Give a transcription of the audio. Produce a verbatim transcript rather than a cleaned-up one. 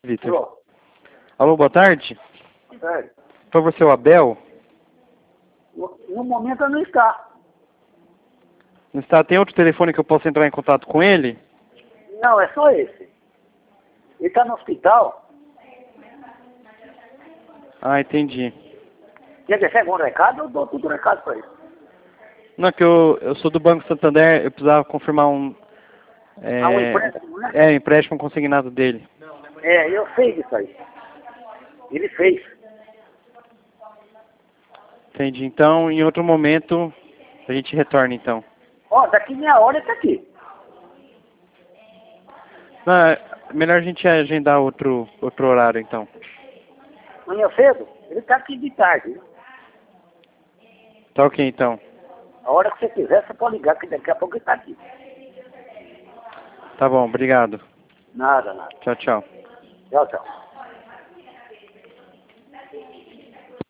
Vitor. Alô? Alô, boa tarde. Sério? Foi você o Abel? No, no momento não está. Não está? Tem outro telefone que eu posso entrar em contato com ele? Não, é só esse. Ele está no hospital. Ah, entendi. Quer deixar algum recado? Eu dou tudo recado para ele. Não, é que eu, eu sou do Banco Santander, eu precisava confirmar um... É, Ah, um empréstimo, né? É, empréstimo consignado dele. É, eu sei disso aí. Ele fez. Entendi. Então, em outro momento, a gente retorna, então. Ó, daqui meia hora ele está aqui. Não, é melhor a gente agendar outro, outro horário, então. Amanhã cedo, ele está aqui de tarde. Tá ok, então. A hora que você quiser, você pode ligar, que daqui a pouco ele está aqui. Tá bom, obrigado. Nada, nada. Tchau, tchau. Tchau, tchau.